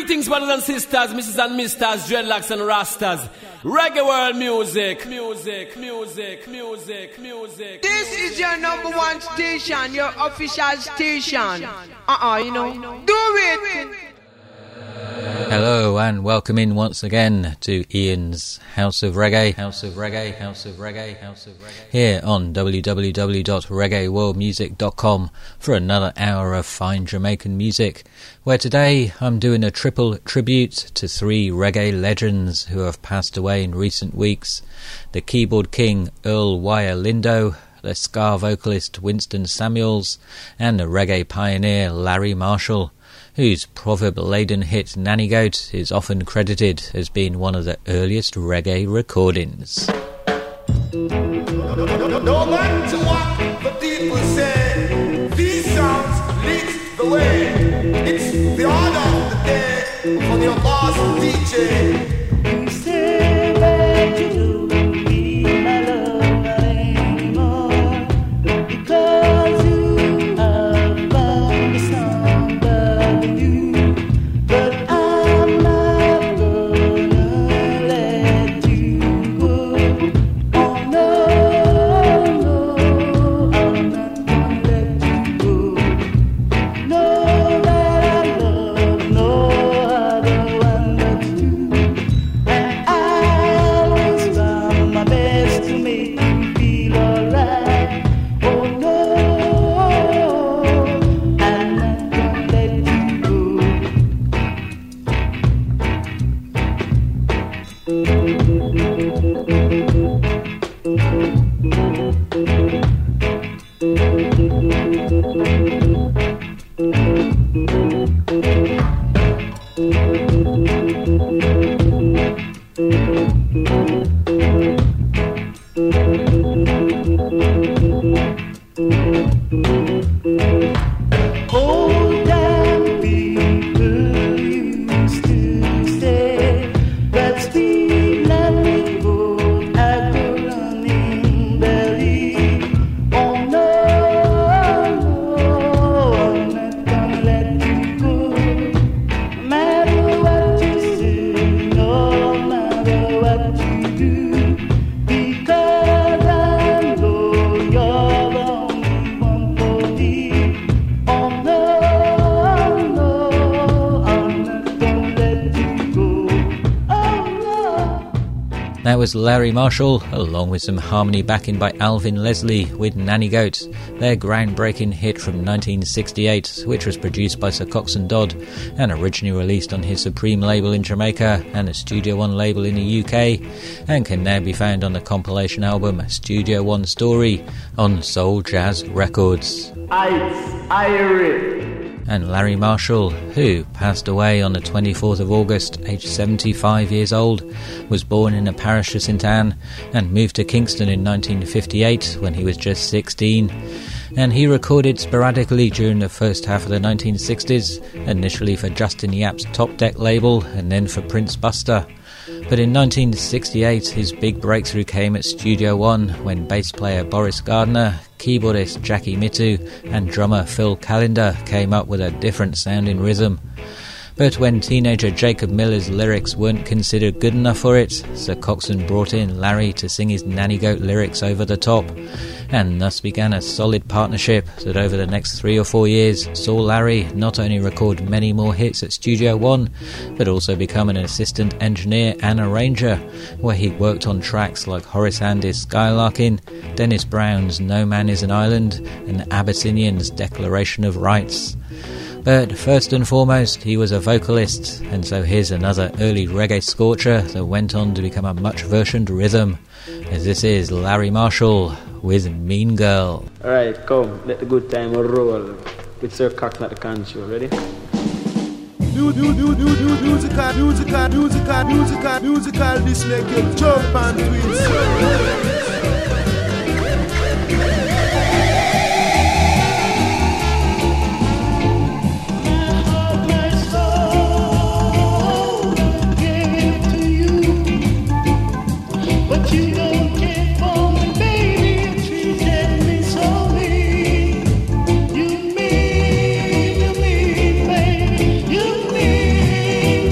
Greetings, brothers and sisters, Mrs. and Misters, dreadlocks and rastas. Reggae world music. This is your number one station, your official station. You know. Do it! Hello and welcome in once again to Ian's House of Reggae. Here on www.reggaeworldmusic.com for another hour of fine Jamaican music, where today I'm doing a triple tribute to three reggae legends who have passed away in recent weeks: the keyboard king Earl Wire Lindo, the ska vocalist Winston Samuels, and the reggae pioneer Larry Marshall, whose proverb-laden hit Nanny Goat is often credited as being one of the earliest reggae recordings. No matter what the people say, these songs lead the way. It's the order of the day from your boss DJ. You say that you don't need my love anymore, because you have found somebody new. But I'm not gonna let you go. Oh no, I'm not gonna let you go. Know that I love no other one but you, and I always try my best to make you feel alright. Oh no, I'm not gonna let you go. Old time people used to say that speed and road had a running belly. Oh no, I'm not gonna let you go. No matter what you say, no matter what you do, because I know you're the only one for me. Oh no, I'm not gonna let you go. Oh no. That was Larry Marshall, along with some harmony backing by Alvin Leslie with Nanny Goat, their groundbreaking hit from 1968, which was produced by Sir Coxsone Dodd and originally released on his Supreme label in Jamaica and a Studio One label in the UK, and can now be found on the compilation album Studio One Story on Soul Jazz Records. And Larry Marshall, who passed away on the 24th of August, aged 75 years old, was born in the parish of St Anne and moved to Kingston in 1958 when he was just 16. And he recorded sporadically during the first half of the 1960s, initially for Justin Yap's Top Deck label and then for Prince Buster. But in 1968 his big breakthrough came at Studio One when bass player Boris Gardner, keyboardist Jackie Mittoo and drummer Phil Callender came up with a different sounding rhythm. But when teenager Jacob Miller's lyrics weren't considered good enough for it, Sir Coxsone brought in Larry to sing his Nanny Goat lyrics over the top, and thus began a solid partnership that over the next 3 or 4 years saw Larry not only record many more hits at Studio One, but also become an assistant engineer and arranger, where he worked on tracks like Horace Andy's Skylarkin, Dennis Brown's No Man Is an Island, and Abyssinian's Declaration of Rights. But first and foremost, he was a vocalist, and so here's another early reggae scorcher that went on to become a much-versioned rhythm, as this is Larry Marshall with Mean Girl. Alright, come, let the good time roll with Sir Coxsone at the control. Ready? Musical, this make you jump and twist. You don't care for me, baby. You treated me so mean. You mean, baby. You mean.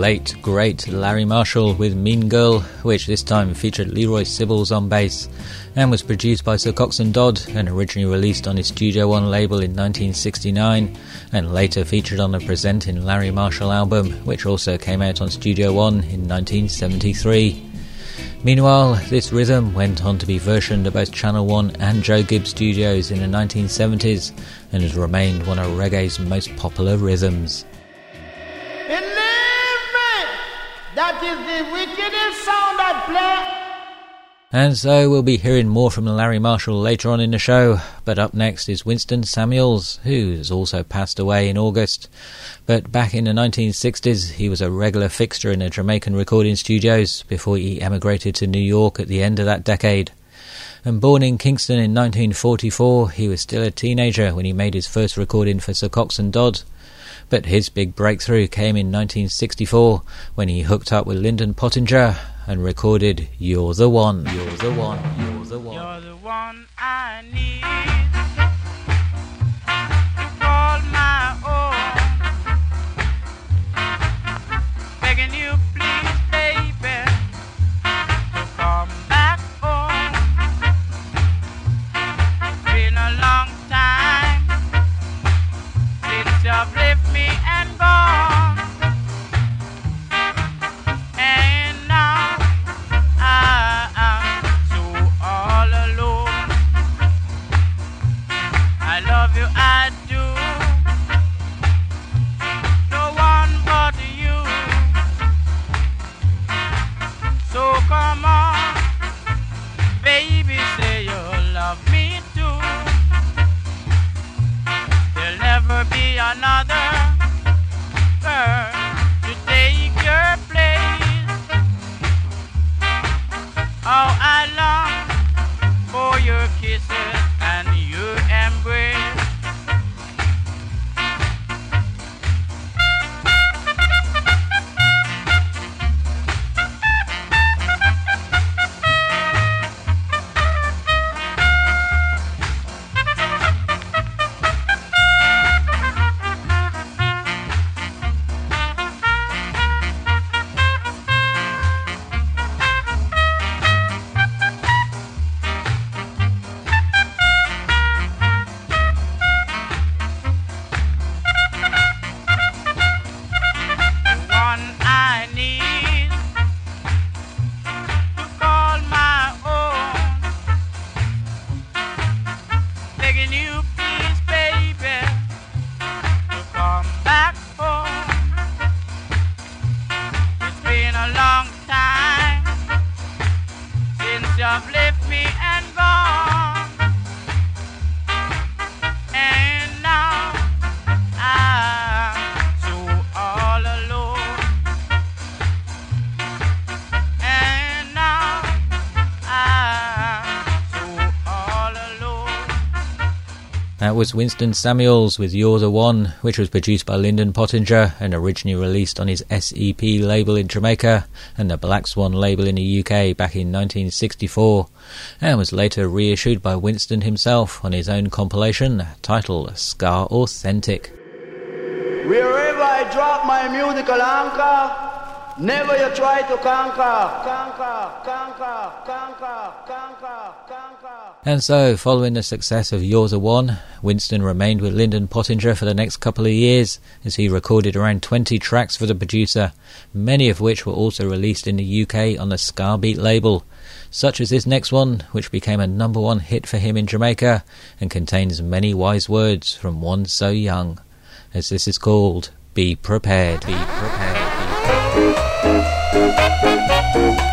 late, great Larry Marshall with Mean Girl, which this time featured Leroy Sibbles on bass, and was produced by Sir Coxsone Dodd and originally released on his Studio One label in 1969, and later featured on the Presentin' Larry Marshall album, which also came out on Studio One in 1973. Meanwhile, this rhythm went on to be versioned at both Channel One and Joe Gibbs Studios in the 1970s, and has remained one of reggae's most popular rhythms. Believe me, that is the wickedest sound that play. And so we'll be hearing more from Larry Marshall later on in the show, but up next is Winston Samuels, who has also passed away in August. But back in the 1960s, he was a regular fixture in the Jamaican recording studios before he emigrated to New York at the end of that decade. And born in Kingston in 1944, he was still a teenager when he made his first recording for Sir Coxsone Dodd. But his big breakthrough came in 1964 when he hooked up with Lyndon Pottinger and recorded You're the One, You're the One, You're the One. You're the one I need to call my own. Begging you please, baby, to come back home. Been a long time since you've left me and gone. And now I'm so all alone. I love you, I do. No one but you. So come on, baby, say you love me too. There'll never be another girl to take your place. Oh, I long for your kisses and your embrace. You've left me and gone, and now I'm so all alone, and now I'm so all alone. That was Winston Samuels with You're the One, which was produced by Lyndon Pottinger and originally released on his SEP label in Jamaica and the Black Swan label in the UK back in 1964, and was later reissued by Winston himself on his own compilation titled Ska Authentic. Wherever I drop my musical anchor, never you try to conquer, conquer, conquer, conquer, conquer, conquer. And so, following the success of You're the One, Winston remained with Lyndon Pottinger for the next couple of years as he recorded around 20 tracks for the producer, many of which were also released in the UK on the Scarbeat label, such as this next one, which became a #1 hit for him in Jamaica and contains many wise words from one so young, as this is called Be Prepared, Be Prepared, Be Prepared.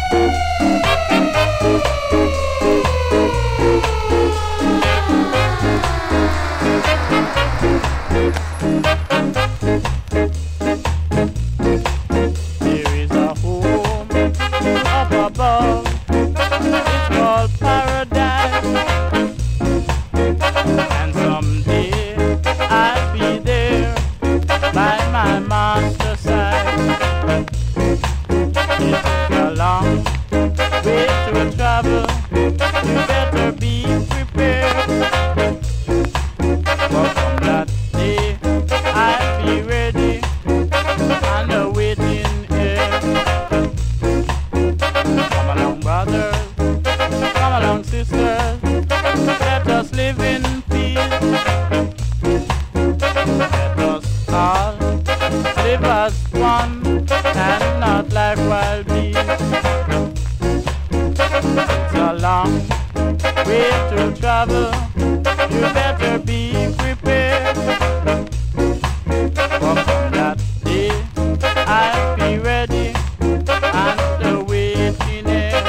There is a home up above, it's called paradise, and someday I'll be there by my master's side. travel, you better be prepared. From that day, I'll be ready and the waiting there.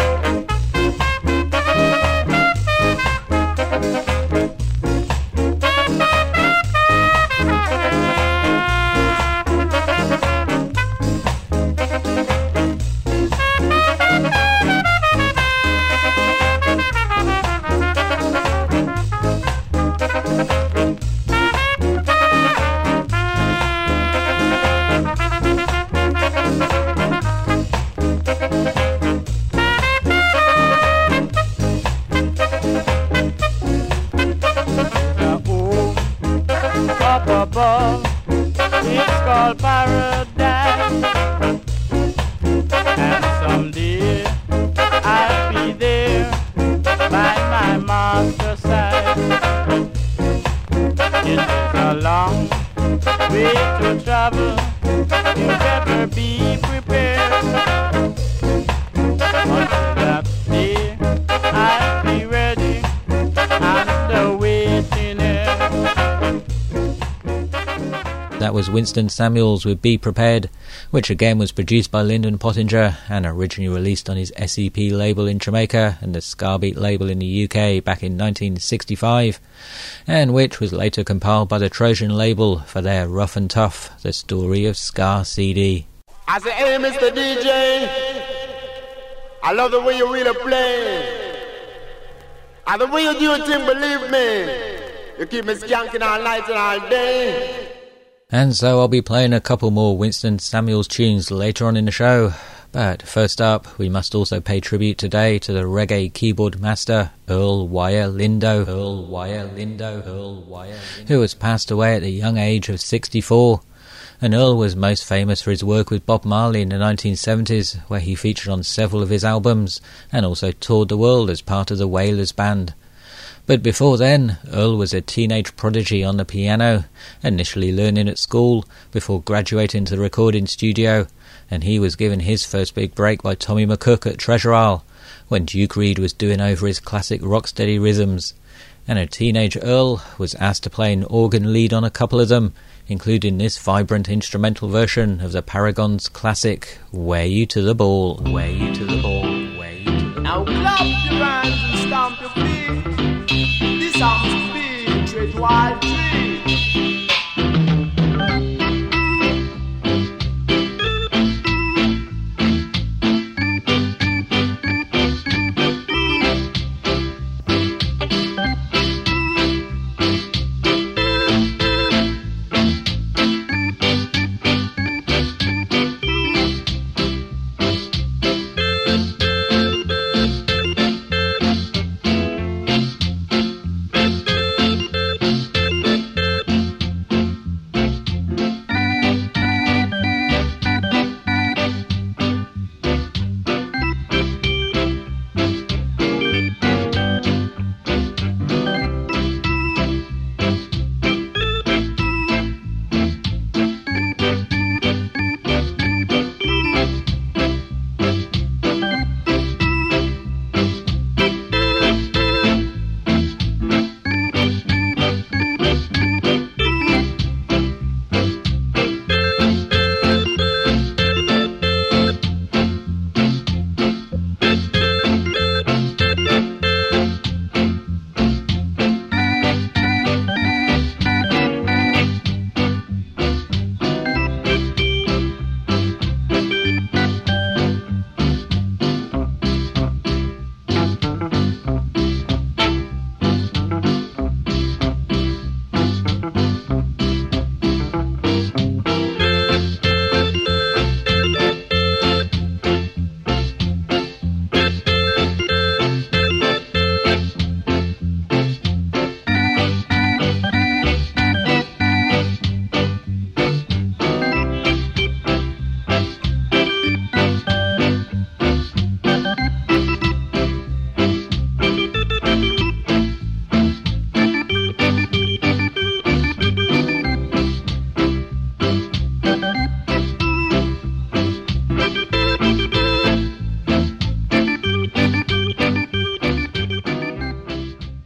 Up above, it's called paradise. And someday I'll be there by my master's side. It is a long way to travel, you better be prepared. Until that day I'll be ready and the waiting there. That was Winston Samuels with Be Prepared, which again was produced by Lyndon Pottinger and originally released on his SEP label in Jamaica and the Scarbeat label in the UK back in 1965, and which was later compiled by the Trojan label for their Rough and Tough, The Story of Scar CD. I say, hey, Mr. DJ, I love the way you really play. And the way you do your thing, believe me, you keep me skanking all night and all day. And so I'll be playing a couple more Winston Samuels tunes later on in the show. But first up, we must also pay tribute today to the reggae keyboard master Earl Wire Lindo, who has passed away at the young age of 64. And Earl was most famous for his work with Bob Marley in the 1970s, where he featured on several of his albums and also toured the world as part of the Wailers band. But before then, Earl was a teenage prodigy on the piano, initially learning at school before graduating to the recording studio, and he was given his first big break by Tommy McCook at Treasure Isle, when Duke Reid was doing over his classic rocksteady rhythms. And a teenage Earl was asked to play an organ lead on a couple of them, including this vibrant instrumental version of the Paragons' classic, Wear You to the Ball. Wear You to the Ball. Wear You to the Ball. Now clap your hands and stamp your feet. This sounds big, tread wild tree.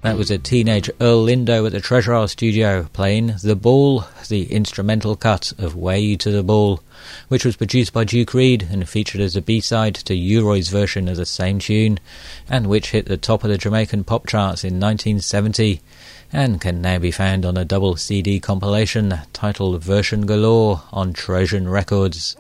That was a teenage Earl Lindo at the Treasure Isle studio playing The Ball, the instrumental cut of Way to the Ball, which was produced by Duke Reid and featured as a B-side to U-Roy's version of the same tune, and which hit the top of the Jamaican pop charts in 1970, and can now be found on a double CD compilation titled Version Galore on Trojan Records.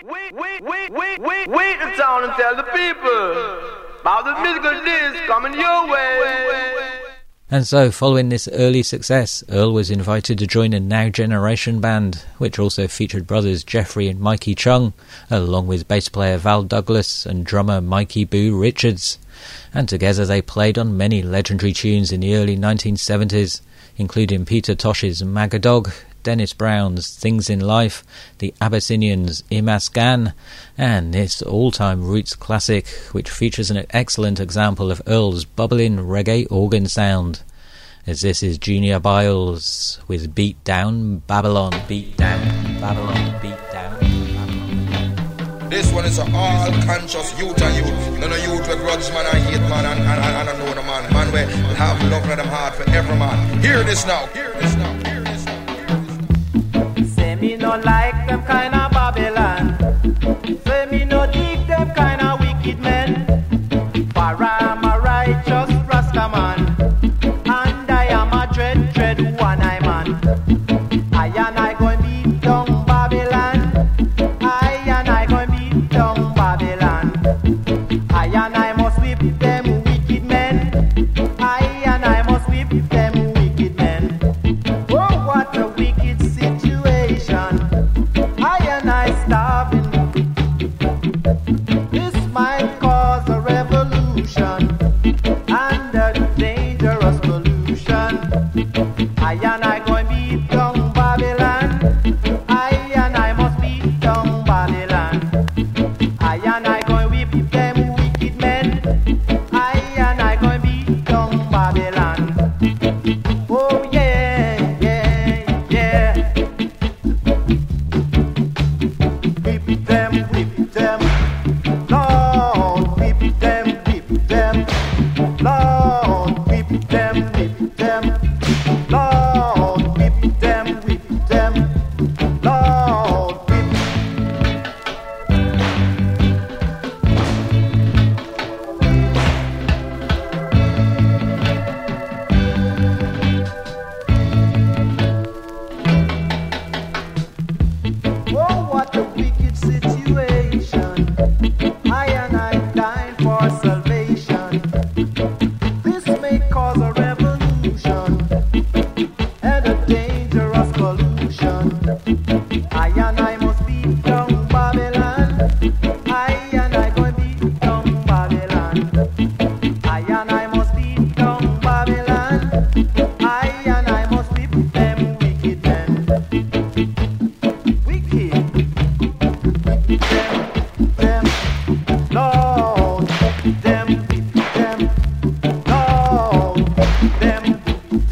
Wait the town and tell the people about the musical disc coming your way. And so, following this early success, Earl was invited to join a Now Generation band, which also featured brothers Jeffrey and Mikey Chung, along with bass player Val Douglas and drummer Mikey Boo Richards. And together they played on many legendary tunes in the early 1970s, including Peter Tosh's Magadog, Dennis Brown's Things in Life, the Abyssinians' Imas Gan, and this all-time roots classic, which features an excellent example of Earl's bubbling reggae organ sound. As this is Junior Byles with Beat Down Babylon, Beat Down Babylon, Beat Down Babylon. This one is an all-conscious youth and youth. None of youth with grudge man and hate man and I know the man. Man we have love in them heart for every man. Hear this now, hear this now, hear this now. Say me no like them kind of Babylon. Say me no dig them kind of wicked men. For I'm a righteous Rasta man, and I am a dread one-eye man. I and I go beat down Babylon. I and I go beat down Babylon. I and I must whip them wicked men. I and I must whip them wicked men. Oh, what a wicked situation. I and I starving. This might cause a revolution and a dangerous pollution. I and I going beat down Babylon. I and I must beat down Babylon. I and I going whip them wicked men. I and I going beat down Babylon. Oh yeah, yeah, yeah. Whip them, Lord, whip them, Lord, whip them, Lord, whip them, Lord, whip. Oh, what a wicked situation. I and I dying for salvation. This may cause a revolution and a dangerous pollution. I and I must beat down Babylon. I and I going beat down Babylon. I and I must beat down Babylon. I and I must whip them wicked men. Wicked. Them, Lord, them, Lord, them,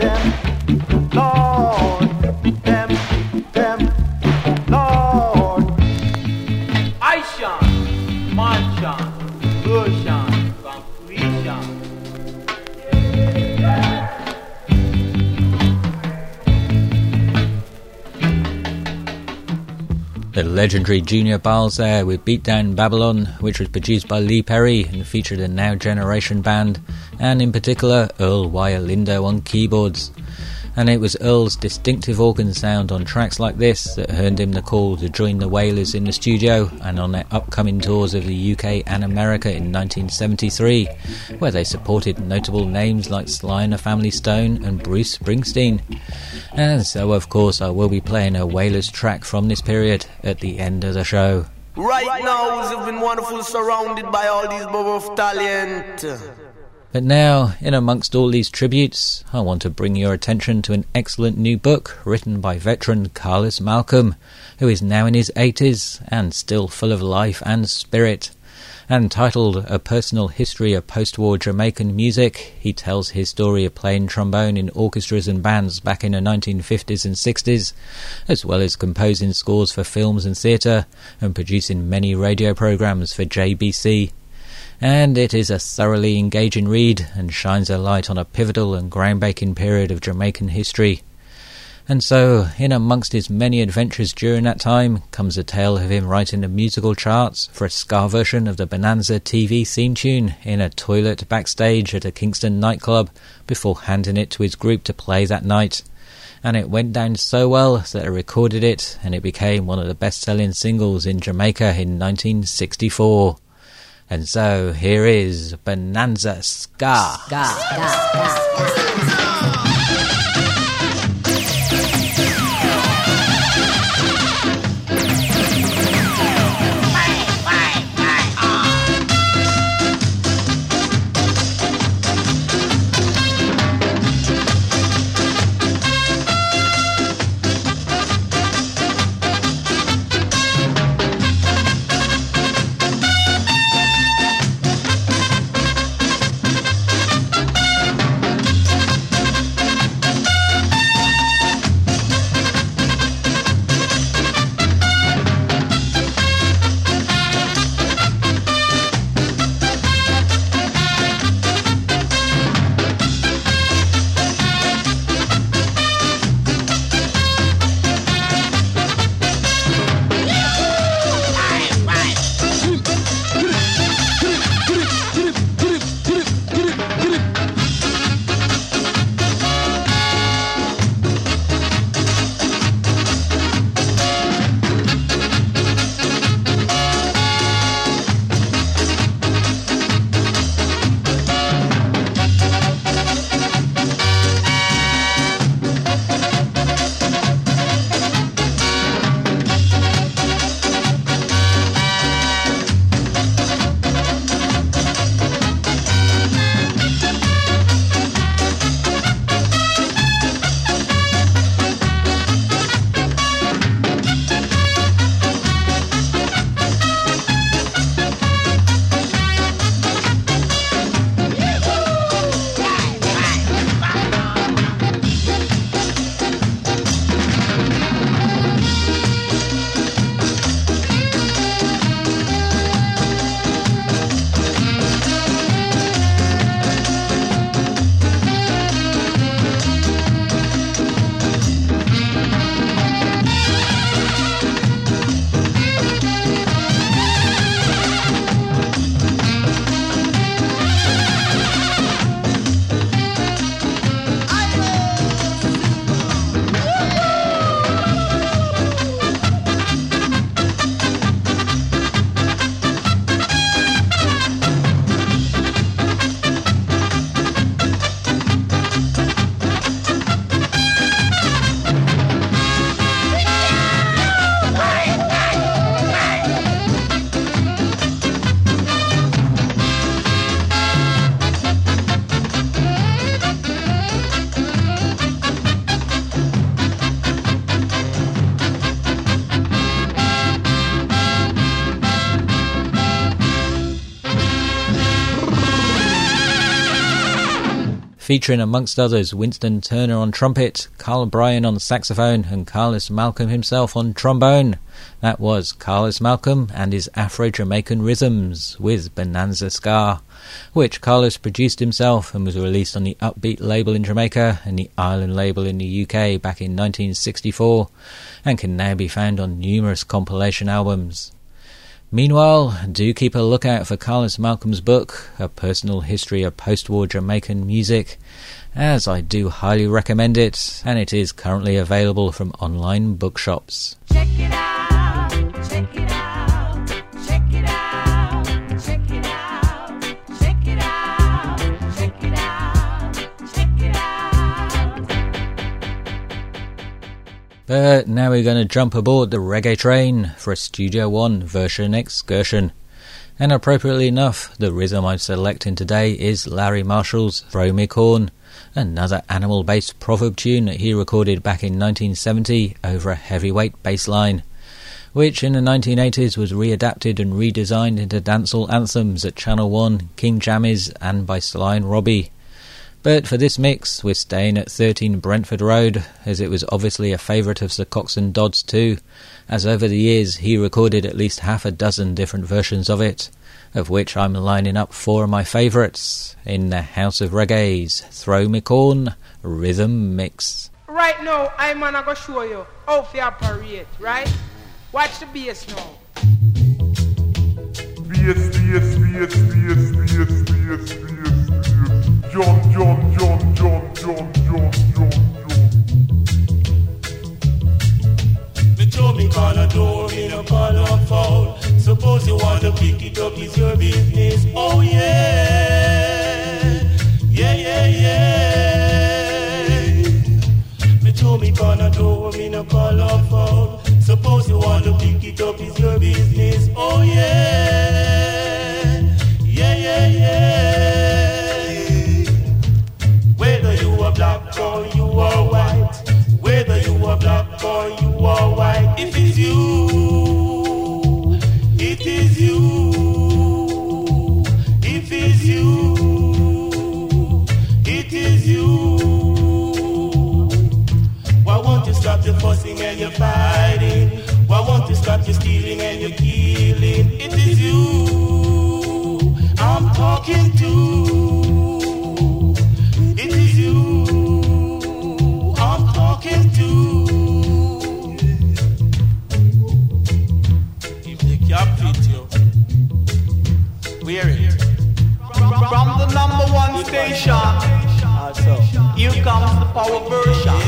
Lord, them, Lord. Aishan, Manchan, Roshan, Completion. The legendary Junior Byles there with Beat Down Babylon, which was produced by Lee Perry and featured a Now Generation band, and in particular Earl Wire Lindo on keyboards. And it was Earl's distinctive organ sound on tracks like this that earned him the call to join the Wailers in the studio and on their upcoming tours of the UK and America in 1973, where they supported notable names like Sly and the Family Stone and Bruce Springsteen. And so, of course, I will be playing a Wailers track from this period at the end of the show. Right now, we've been wonderful surrounded by all these bubble of talent. But now, in amongst all these tributes, I want to bring your attention to an excellent new book written by veteran Carlos Malcolm, who is now in his 80s and still full of life and spirit. And titled A Personal History of Post-War Jamaican Music, he tells his story of playing trombone in orchestras and bands back in the 1950s and 60s, as well as composing scores for films and theatre, and producing many radio programmes for JBC. And it is a thoroughly engaging read and shines a light on a pivotal and groundbreaking period of Jamaican history. And so, in amongst his many adventures during that time, comes a tale of him writing the musical charts for a ska version of the Bonanza TV theme tune in a toilet backstage at a Kingston nightclub before handing it to his group to play that night. And it went down so well that I recorded it, and it became one of the best-selling singles in Jamaica in 1964. And so, here is Bonanza Ska. featuring amongst others Winston Turner on trumpet, Carl Bryan on saxophone and Carlos Malcolm himself on trombone. That was Carlos Malcolm and his Afro-Jamaican rhythms with Bonanza Ska, which Carlos produced himself and was released on the Upbeat label in Jamaica and the Island label in the UK back in 1964 and can now be found on numerous compilation albums. Meanwhile, do keep a lookout for Carlos Malcolm's book, A Personal History of Post-War Jamaican Music, as I do highly recommend it, and it is currently available from online bookshops. Check it out, check it out, check it out, check it out, check it out, check it out, check it out. But now we're going to jump aboard the reggae train for a Studio One version excursion. And appropriately enough, the rhythm I'm selecting today is Larry Marshall's Throw Me Corn, another animal-based proverb tune that he recorded back in 1970 over a heavyweight bass line, which in the 1980s was readapted and redesigned into dancehall anthems at Channel 1, King Jammies and by Sly and Robbie. But for this mix, we're staying at 13 Brentford Road, as it was obviously a favourite of Sir Coxsone Dodd's too, as over the years he recorded at least half a dozen different versions of it. of which I'm lining up 4 of my favourites in the House of Reggae's Throw Me Corn Rhythm Mix. Right now, I'm gonna go show you how to operate, right? Watch the bass now. Bass. Jump. Me told me call a door, me no call a foul. Suppose you want to pick it up, it's your business. Oh yeah. Me told me call a door, me no call a foul. Suppose you want to pick it up, it's your business. Oh yeah. Whether you are black or you are white, whether you are black or you are white, if it's you, it is you. If it's you, it is you. Why won't you stop the fussing and you're fighting? Why won't you stop your stealing and you're killing? It is you I'm talking to. It is you I'm talking to. If they can't fit you, wear it. From the number 1 station, here comes the power version.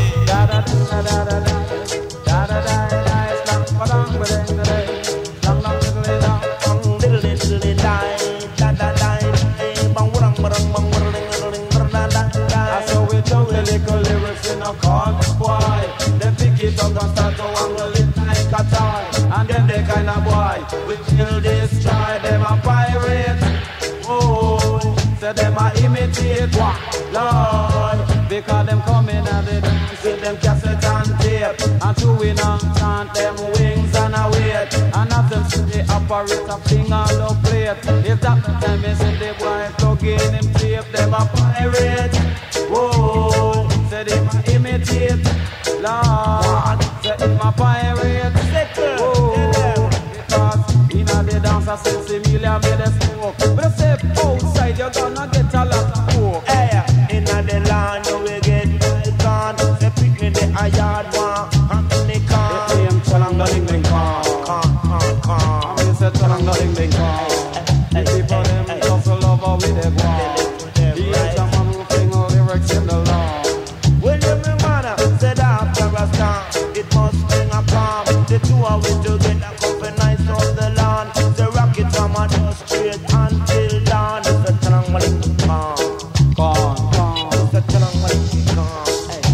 So we do the little lyrics in a corner, boy. They pick it up and start to wangle it like a toy. And then they kind of boy, we kill, destroy them a pirate. Oh, so them a imitate what? Lord, because them coming and they dance with them cassette and tape. And chewing and chant them wings and a wait. And nothing see the operator fling all the plate. If that the time is in the boy plug in him tape, them a pirate. Whoa, say them a imitate. Lord, say him a pirate. Whoa, because inna the dance I say Similia made a smoke. But I say outside you're gonna get a lot of coke. Hey, inna the land you will get gone. Say pick me the yard one, and the car. If me am chalang the ding ding con. I mean say chalang the ding ding con. The people them just love how we dey go. The German who sing all lyrics in the law. Well, you remember, said after a storm, it must bring a calm. The two of us together, comfy nice on the lawn. The rocket from a door straight until dawn. It's a chalang con. It's a chalang con.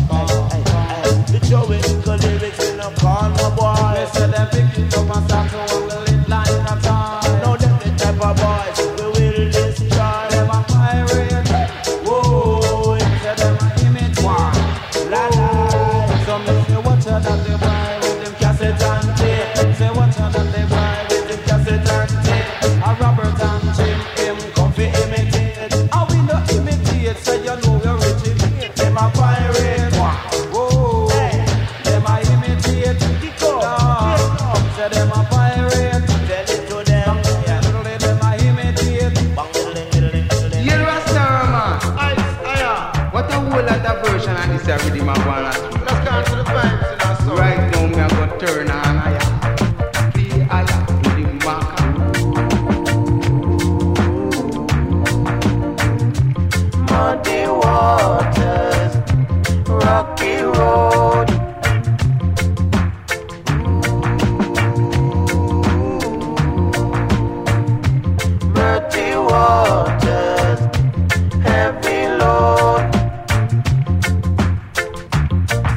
The Joey lyrics in a calm, my boy. They say them pick it up and start to wangle it like a toy. No, them the type of boys we will destroy. Them a pirate. Whoa, say them a imitate. La la. So me say watch out that they buy with them cassette and tape. Say watch out that they buy with them cassette and tape. A Robert and Jim, him comfy imitate. And we no imitate, so you know we're originate. Them a pirate. Whoa, them a imitate. Say them a pirate. Tell it to them. Them a imitate. You Rasta man. What a whole lot of version of this already, my one. Let's cancel the vibes in our song. Right now, me a go turn on aya. Play aya to the marker. Muddy waters, rocky road. Muddy waters, heavy load.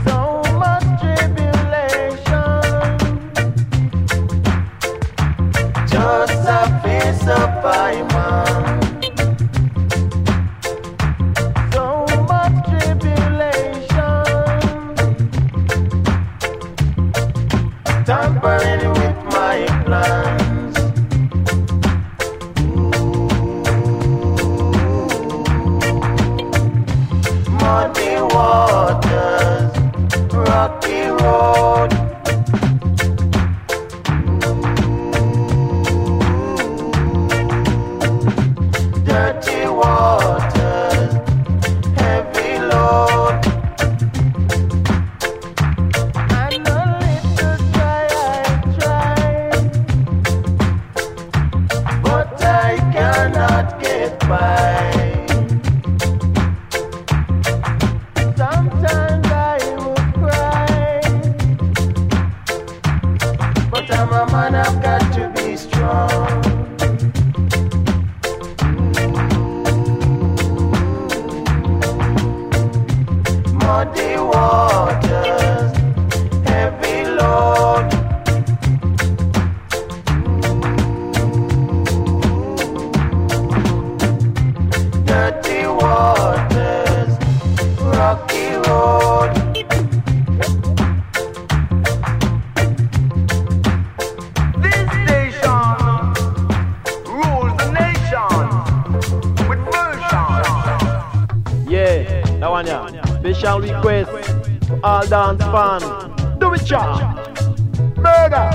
muddy waters, heavy load. Dirty waters, rocky road. This station rules the nation with version. Yeah, that one yeah. Special request to all dance fans. Do it, cha. Murder.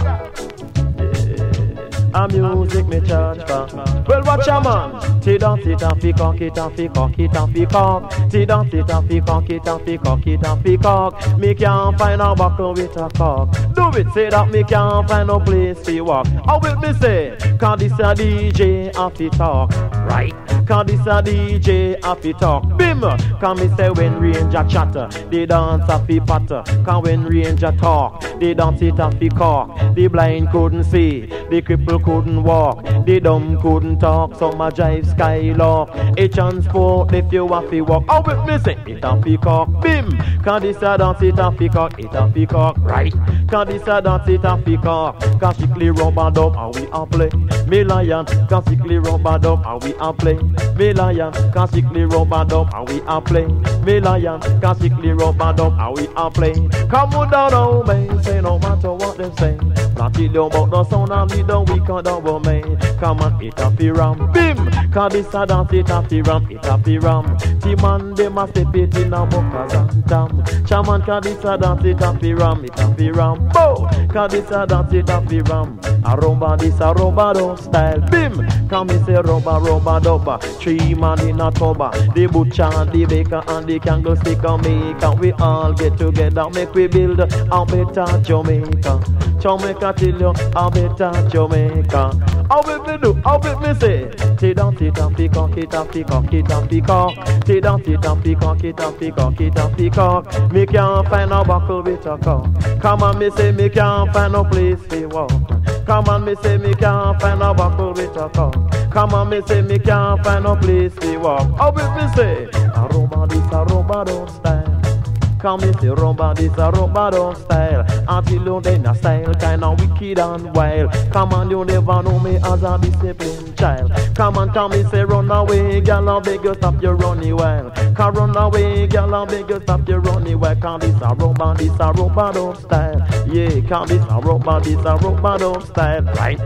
A music me charge for. Well, watch a man. Ti dance it and fi cock it and fi cock it and fi cock. Ti dance it and fi cock it and fi cock it and fi cock. Me can't find a buckle with a cock. Do it, say that me can't find no place fi walk. How will me say? Cause this a DJ and fi talk. Right. Cause this a DJ and fi talk. Bim. Cause me say when ranger chatter, they dance a fi patter. Cause when ranger talk, they dance it and fi cock. The blind couldn't see, the cripple couldn't walk, the dumb couldn't talk. Some a drive skylark. A transport if you want fi walk. How with me say it and fi cock. Bim. Cause this a dance it and fi cock. It and fi cock. Right. Cause this a dance it and fi cock. Cause strictly rubber dub and we a play. Me lion. Cause strictly rubber dub and we a play. Me lion. Cause strictly rubber dub and we a play. Me lion. Cause strictly rubber dub and we a play. Come on down now, man. Say no matter what them say. Not it down but the sound and it down we can double man. Come on, it a fi ram. Bim. Cause this a dance it a fi ram. It a fi ram. T-man dem a step it in a buckers and tam. Chaman cause this a dance it a fi ram. It a fi ram. Bow. Cause this a dance it a fi ram. A rumba this a rumba dub style. Bim. Come me say rumba rumba dubba. 3 man in a tubba. The butcher and the baker and the candlestick and make. And we all get together make we build a better Jamaica. Jamaica till you a better Jamaica. How will me do? How will me say? Ti dance it and fi cock it and fi cock it and fi cock. Ti dance it and fi cock it and fi cock it and fi cock. Me can't find a buckle with a cock. Come on, me say me can't find no place fi walk. Come on, me say me can't find a buckle with a cock. Come on, me say me can't find no place fi walk. How will me say? A rumba this a rumba dub style. Come me say rumba this a rumba dub style. Until you then a style kinda wicked and wild. Come on, you never know me as a disciplined child. Come on, me say run away, girl, I beg you stop your running wild. Come run away, girl, I beg you stop your running wild. Come this a rumba dub style. Yeah, come this a rumba dub style. Right.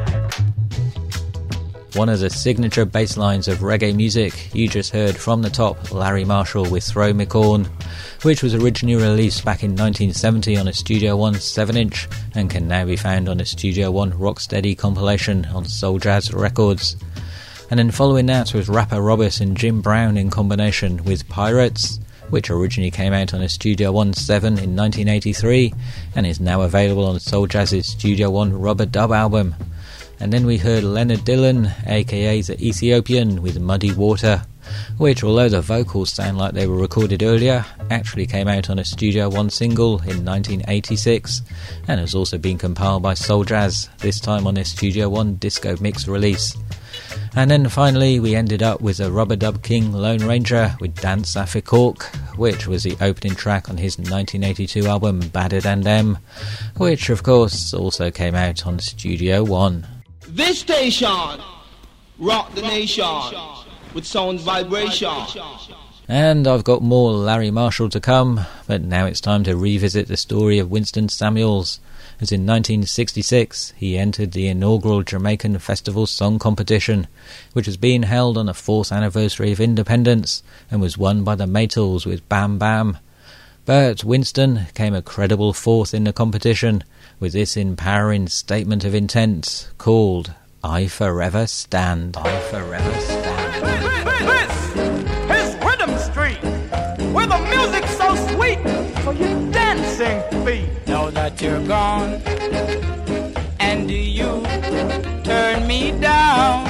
One of the signature bass lines of reggae music, you just heard From the Top, Larry Marshall with Throw Me Corn, which was originally released back in 1970 on a Studio One 7-inch and can now be found on a Studio One Rocksteady compilation on Soul Jazz Records. And then following that was Rapper Robus and Jim Brown in combination with Pirates, which originally came out on a Studio One 7 in 1983 and is now available on Soul Jazz's Studio One Rubber Dub album. And then we heard Leonard Dillon, aka The Ethiopian, with Muddy Water, which, although the vocals sound like they were recorded earlier, actually came out on a Studio One single in 1986 and has also been compiled by Soul Jazz, this time on a Studio One disco mix release. And then finally we ended up with a Rubber Dub King Lone Ranger with Dance Afik Hawk, which was the opening track on his 1982 album Badder Than Them, which of course also came out on Studio One. This station rock the nation with sound vibration. And I've got more Larry Marshall to come, but now it's time to revisit the story of Winston Samuels, as in 1966 he entered the inaugural Jamaican Festival Song Competition, which was being held on the 4th anniversary of independence and was won by the Maytals with Bam Bam. But Winston came a credible 4th in the competition with this empowering statement of intent called I Forever Stand. I Forever Stand. This is Rhythm Street, where the music's so sweet for your dancing feet. Now that you're gone, and you turn me down,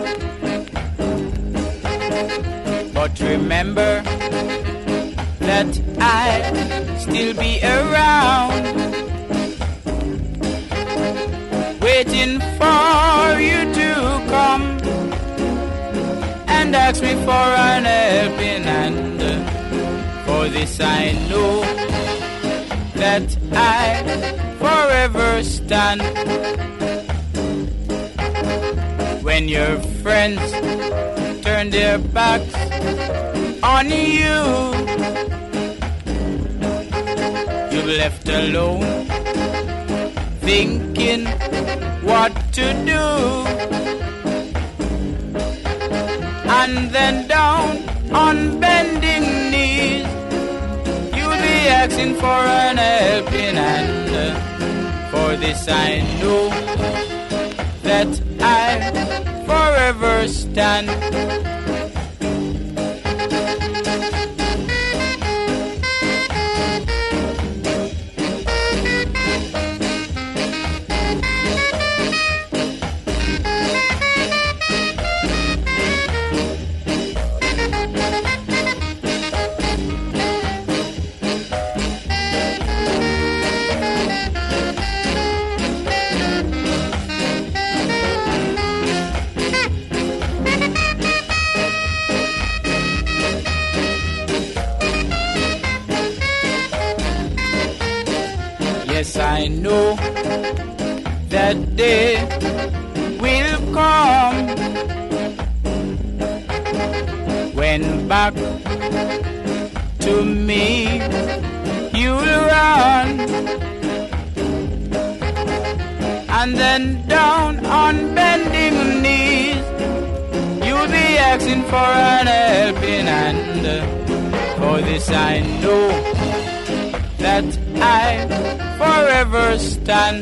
but remember that I'll still be around, waiting for you to come and ask me for an helping hand. For For this I know that I forever stand. When your friends turn their backs on you, you're left alone, thinking what to do. And then down on bending knees, you'll be asking for an helping hand. For this I know that I forever stand. Yes, I know that day will come when back to me you'll run, and then down on bending knees you'll be asking for an helping hand. For this I know that I forever stand.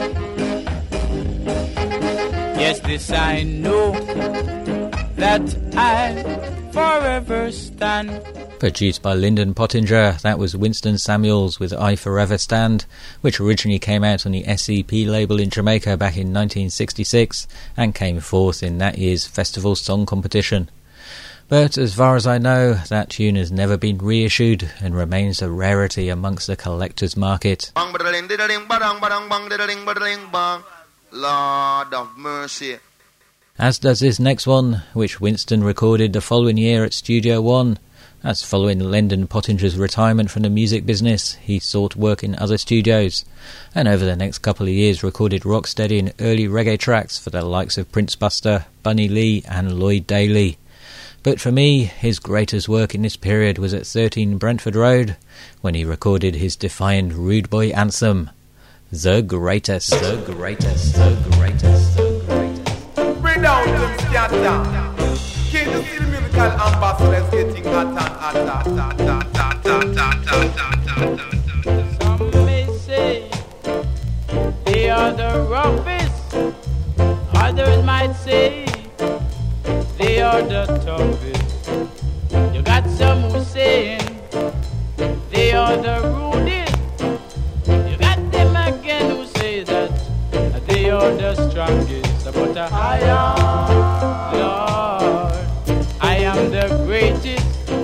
Yes, this I know that I forever stand. Produced by Lyndon Pottinger, that was Winston Samuels with I Forever Stand, which originally came out on the SEP label in Jamaica back in 1966 and came forth in that year's festival song competition. But as far as I know, that tune has never been reissued and remains a rarity amongst the collector's market. Lord of mercy. As does this next one, which Winston recorded the following year at Studio One. As following Lyndon Pottinger's retirement from the music business, he sought work in other studios, and over the next couple of years recorded rocksteady and early reggae tracks for the likes of Prince Buster, Bunny Lee and Lloyd Daly. But for me, his greatest work in this period was at 13 Brentford Road, when he recorded his defiant Rude Boy anthem, The Greatest, The Greatest, The Greatest, The Greatest. Bring down them scatter. King the Steel musical ambassadors getting hot. Some may say they are the roughest, others might say they are the toughest. You got some who saying they are the rudest. You got them again who say that they are the strongest. But I am Lord, I am the greatest.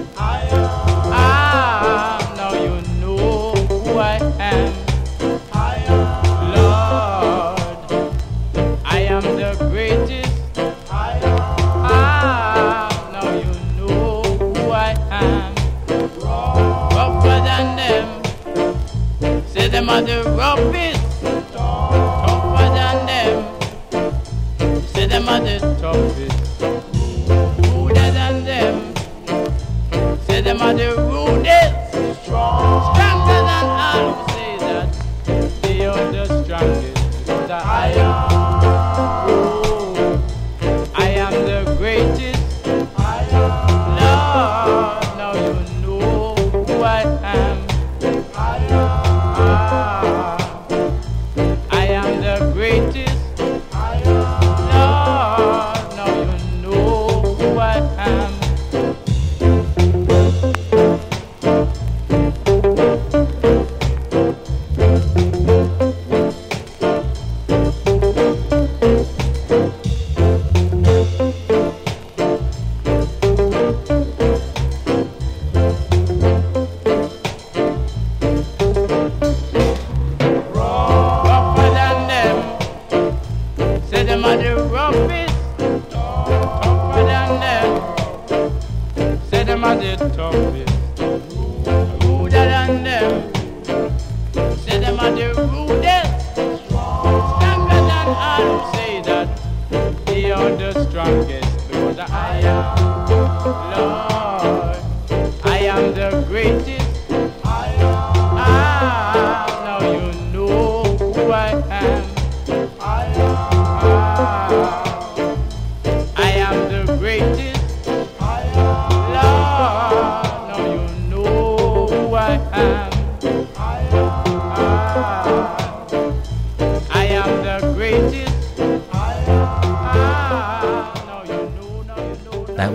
Now you know who I am. Lord, I am the greatest. Now you know who I am. Rougher than them, say them are the roughest. Tougher than them, say them are the toughest. Ruder than them, say them are the rudest. Stronger than all who say that they are the strongest. Because I am the greatest. Lord, now you know who I am. I am the greatest. Lord, now you know who I am.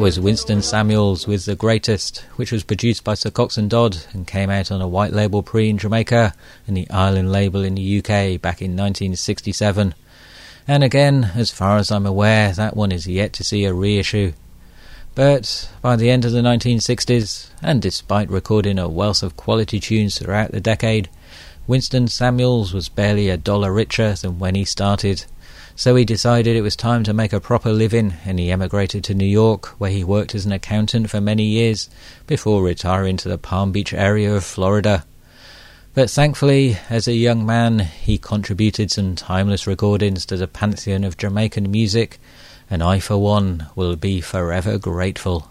was Winston Samuels with The Greatest, which was produced by Sir Coxsone Dodd and came out on a white label pre in Jamaica and the Island label in the UK back in 1967. And again, as far as I'm aware, that one is yet to see a reissue. But by the end of the 1960s, and despite recording a wealth of quality tunes throughout the decade, Winston Samuels was barely $1 richer than when he started. So he decided it was time to make a proper living, and he emigrated to New York, where he worked as an accountant for many years, before retiring to the Palm Beach area of Florida. But thankfully, as a young man, he contributed some timeless recordings to the pantheon of Jamaican music, and I, for one, will be forever grateful.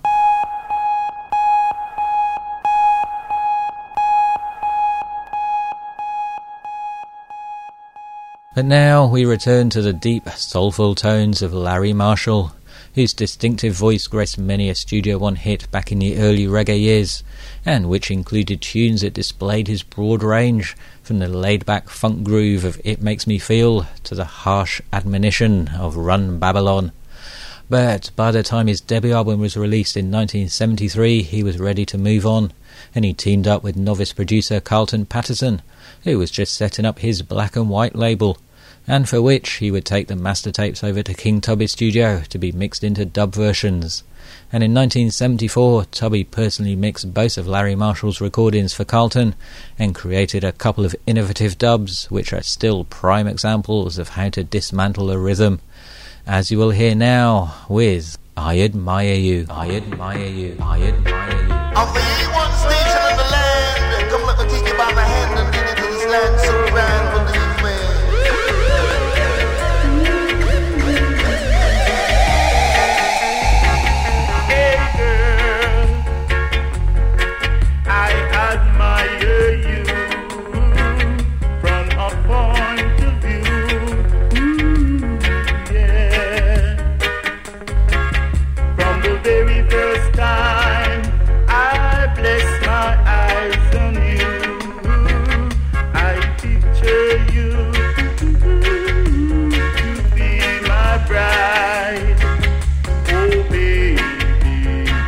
But now we return to the deep, soulful tones of Larry Marshall, whose distinctive voice graced many a Studio One hit back in the early reggae years, and which included tunes that displayed his broad range, from the laid-back funk groove of It Makes Me Feel to the harsh admonition of Run Babylon. But by the time his debut album was released in 1973, he was ready to move on, and he teamed up with novice producer Carlton Patterson, who was just setting up his Black and White label, and for which he would take the master tapes over to King Tubby's studio to be mixed into dub versions. And in 1974, Tubby personally mixed both of Larry Marshall's recordings for Carlton and created a couple of innovative dubs which are still prime examples of how to dismantle a rhythm, as you will hear now with I Admire You, I Admire You, I Admire You. I'm the E1 station in the land. Come let me take you by the hand and lead you to this land so grand, believe me. Hey girl, I admire you from a point of view. Yeah. From the very first time I bless my eyes on you, I picture you to be my bride. Oh baby,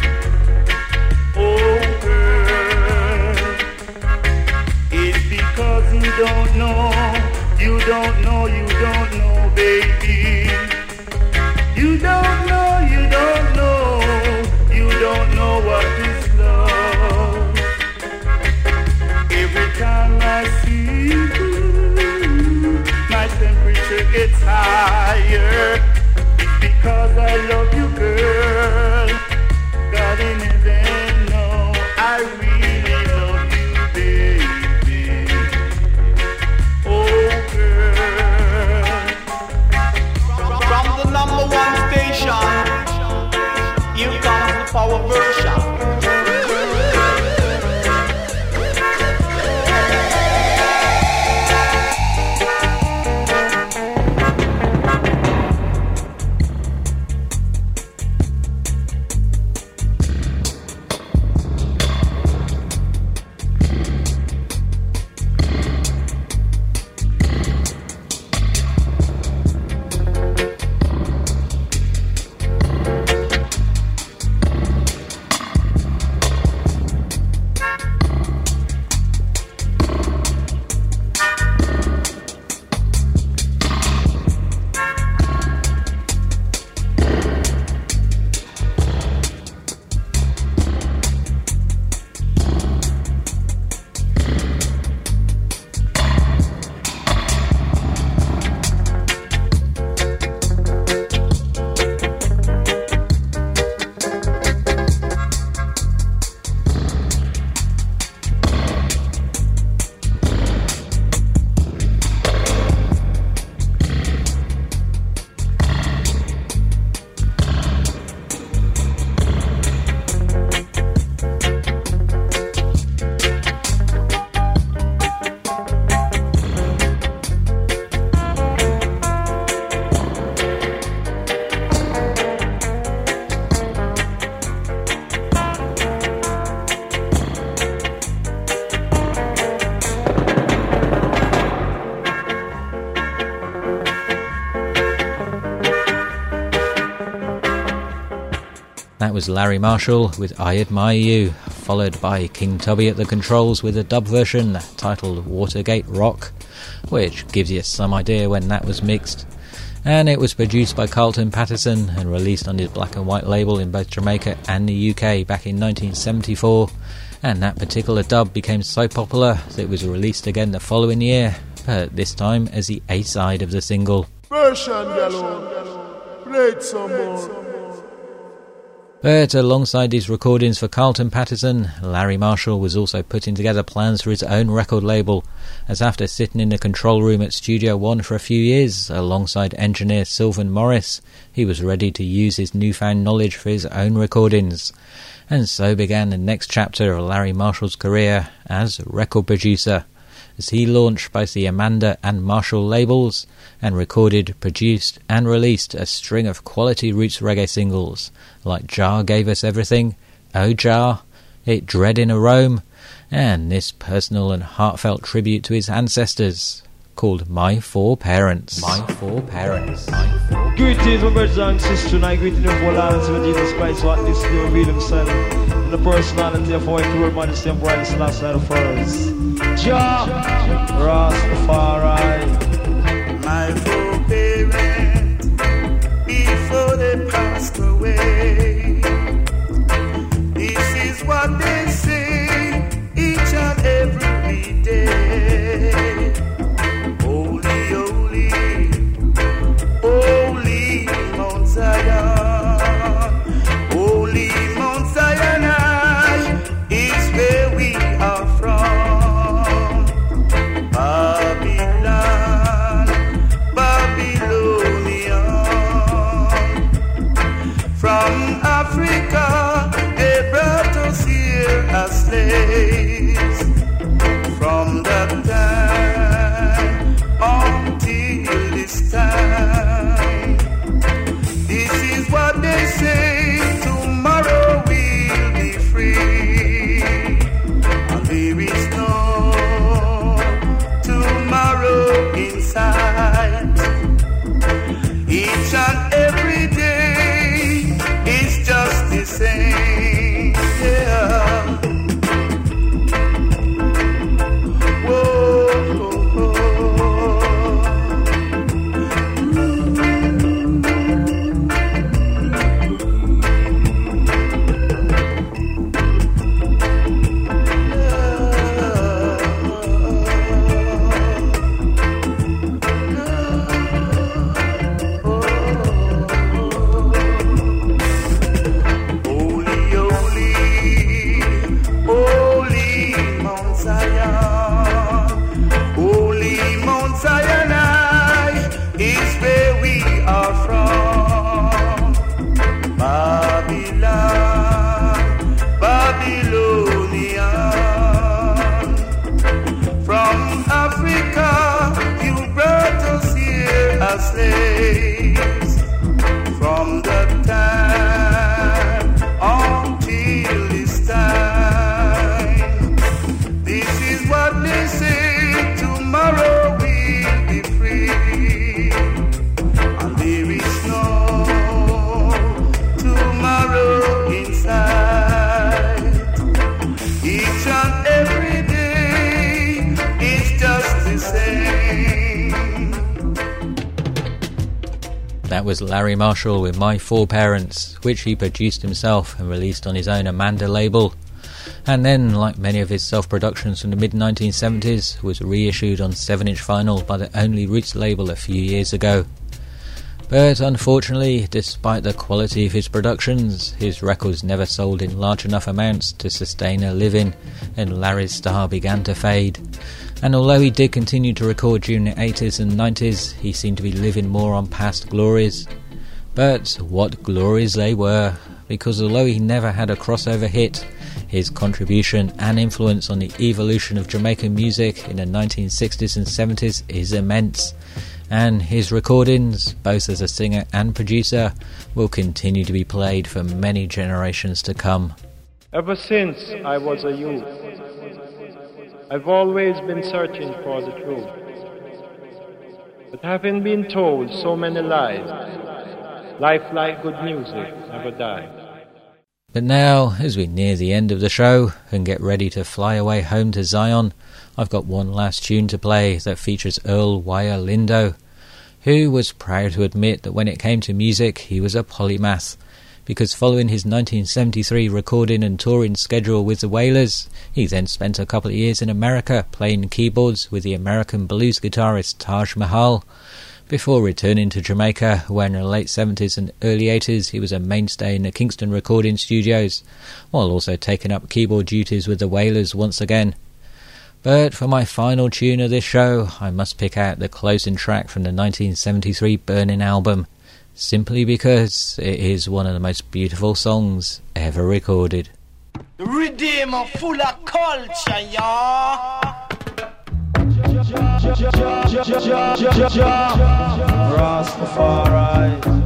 oh girl, it's because you don't know, you don't know, you don't know, baby. You don't know, you don't know, you don't know what is love. Every time I see you, my temperature gets higher. It's because I love you, girl. God in heaven, know I really love you, baby. Oh, girl. From the number one station, here comes the power version. That was Larry Marshall with I Admire You, followed by King Tubby at the controls with a dub version titled Watergate Rock, which gives you some idea when that was mixed. And it was produced by Carlton Patterson and released on his black and white label in both Jamaica and the UK back in 1974. And that particular dub became so popular that it was released again the following year, but this time as the A-side of the single. Version galore, play it some more. But alongside his recordings for Carlton Patterson, Larry Marshall was also putting together plans for his own record label, as after sitting in the control room at Studio One for a few years, alongside engineer Sylvan Morris, he was ready to use his newfound knowledge for his own recordings. And so began the next chapter of Larry Marshall's career as record producer, as he launched both the Amanda and Marshall labels, and recorded, produced and released a string of quality roots reggae singles, like Jar Gave Us Everything, Oh Jar, It Dread in a Rome, and this personal and heartfelt tribute to his ancestors, called My Four Parents. My Four Parents. Greetings, my brothers and sisters, and I greet you for Lord of Jesus Christ, what this new read himself, and the personality of our world majesty and brightness last night of us. Jah Rastafari. My four parents, before they passed away, this is what they say each and every day. Holy, holy, holy Mount Zion, holy Mount Zion is where we are from. Babylon, Babylonian, from Africa they brought us here as slaves. From that time until this time, this is what they say, tomorrow we'll be free, and there is no tomorrow in sight. Each and every day is just the same, yeah. Slaves from the time until this time. This is what they say, tomorrow we'll be free, and there is no tomorrow in sight. Each and every day is just the same. That was Larry Marshall with My Four Parents, which he produced himself and released on his own Amanda label. And then, like many of his self-productions from the mid-1970s, was reissued on 7-inch vinyl by the Only Roots label a few years ago. But unfortunately, despite the quality of his productions, his records never sold in large enough amounts to sustain a living, and Larry's star began to fade. And although he did continue to record during the 80s and 90s, he seemed to be living more on past glories. But what glories they were, because although he never had a crossover hit, his contribution and influence on the evolution of Jamaican music in the 1960s and 70s is immense, and his recordings, both as a singer and producer, will continue to be played for many generations to come. Ever since I was a youth, I've always been searching for the truth. But having been told so many lies, life like good music never dies. But now, as we near the end of the show and get ready to fly away home to Zion, I've got one last tune to play that features Earl Wire Lindo, who was proud to admit that when it came to music he was a polymath, because following his 1973 recording and touring schedule with the Wailers, he then spent a couple of years in America playing keyboards with the American blues guitarist Taj Mahal, before returning to Jamaica, where in the late 70s and early 80s he was a mainstay in the Kingston recording studios, while also taking up keyboard duties with the Wailers once again. But for my final tune of this show, I must pick out the closing track from the 1973 Burning album, simply because it is one of the most beautiful songs ever recorded. The Redeemer full of culture, y'all. Rastafari.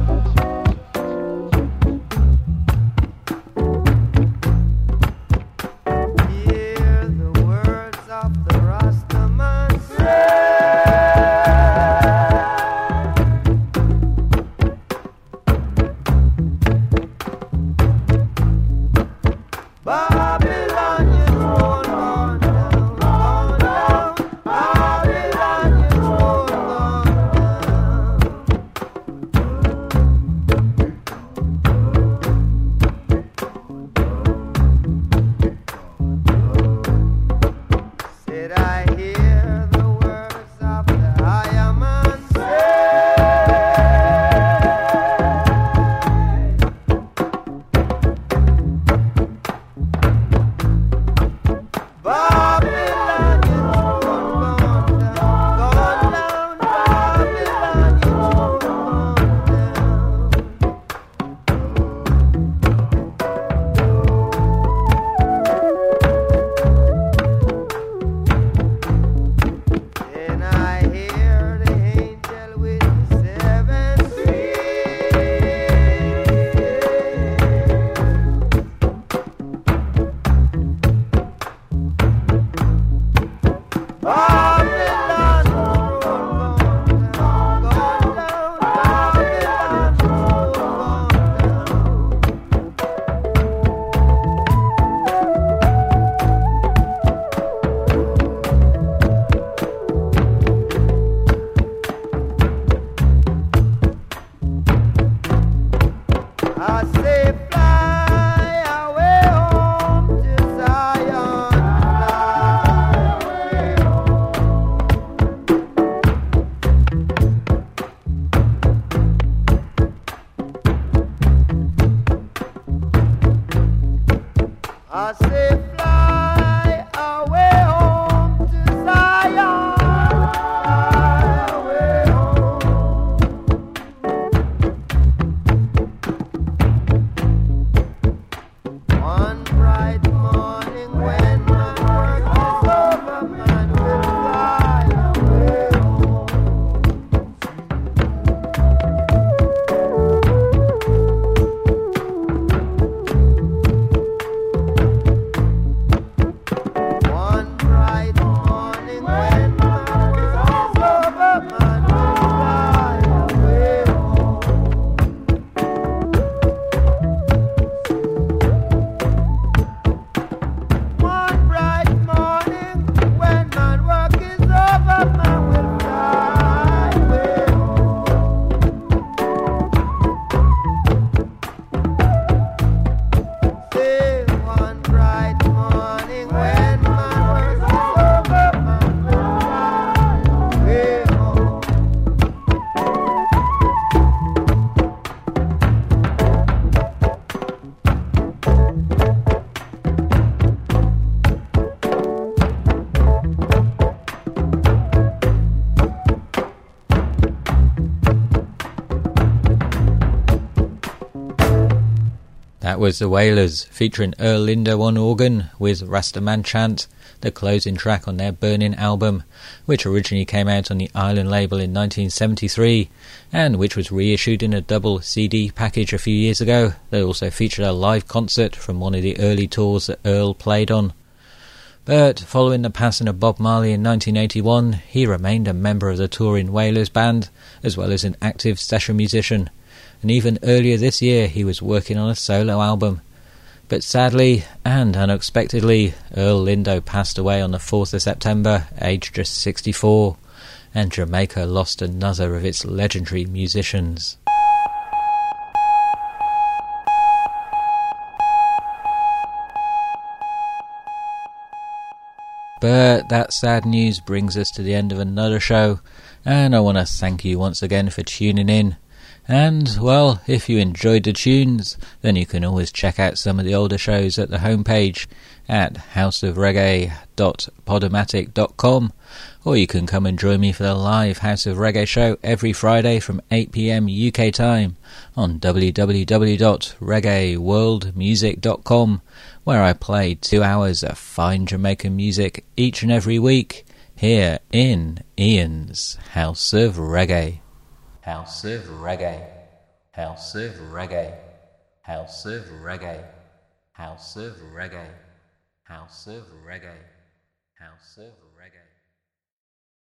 That was the Wailers, featuring Earl Lindo on organ with Rastaman Chant, the closing track on their Burning album, which originally came out on the Island label in 1973, and which was reissued in a double CD package a few years ago that also featured a live concert from one of the early tours that Earl played on. But following the passing of Bob Marley in 1981, he remained a member of the touring Wailers band, as well as an active session musician, and even earlier this year he was working on a solo album. But sadly and unexpectedly, Earl Lindo passed away on the 4th of September, aged just 64, and Jamaica lost another of its legendary musicians. But that sad news brings us to the end of another show, and I want to thank you once again for tuning in. And, well, if you enjoyed the tunes, then you can always check out some of the older shows at the homepage at houseofreggae.podomatic.com, or you can come and join me for the live House of Reggae show every Friday from 8 PM UK time on www.reggaeworldmusic.com, where I play 2 hours of fine Jamaican music each and every week here in Ian's House of Reggae. House of Reggae, House of Reggae, House of Reggae, House of Reggae, House of Reggae, House of Reggae.